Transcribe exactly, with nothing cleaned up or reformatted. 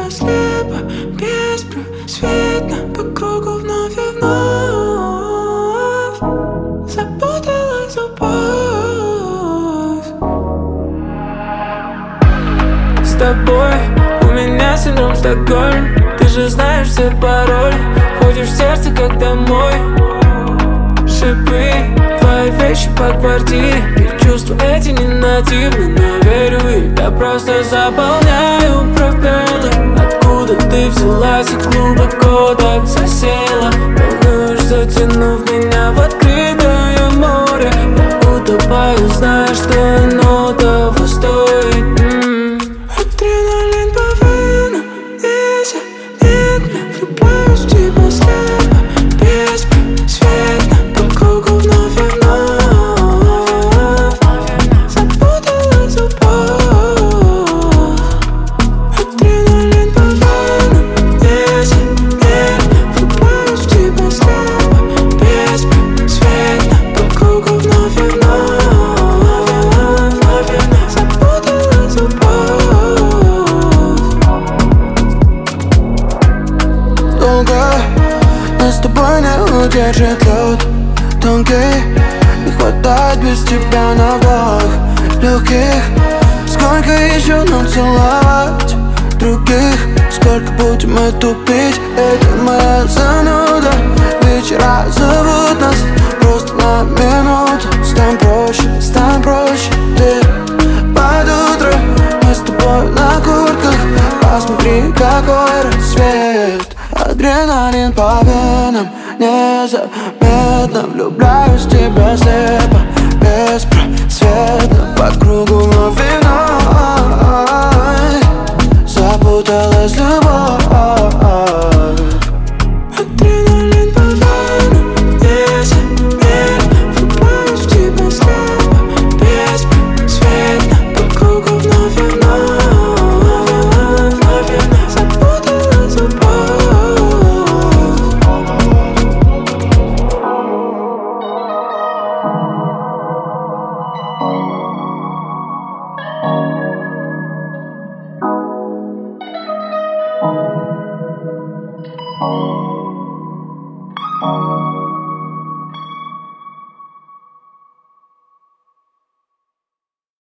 тебя слепо, беспросветно, по кругу вновь и вновь запуталась любовь. С тобой у меня синдром Стокгольм. Ты же знаешь все пароли, ходишь в сердце как домой. Шипы, твои вещи по квартире, и чувства эти не нативны, но верю им. Я просто заполняю пробелы. Откуда ты взялась и глубоко так засела? Волнуешь, затянув меня в открытое море. Я утопаю, зная, что оно того стоит. М-м. Адреналин по венам, незаметно влюбляюсь в тебя слепо, беспросветно, по кругу вновь и вновь запуталась любовь. Адреналин по венам, незаметно влюбляюсь в тебя слепо, беспросветно, по кругу вновь и вновь запуталась любовь. Долго нас с тобой не удержит лед тонкий, не хватает без тебя на вдох легких. Сколько еще нам целовать других? Сколько будем мы тупить? Это моя зануда. Вечера зовут нас просто на минуту. Стань проще, стань проще. Ты под утро, мы с тобой на куртках. Посмотри, какой рассвет. Адреналин по венам, незаметно влюбляюсь в тебя слепо,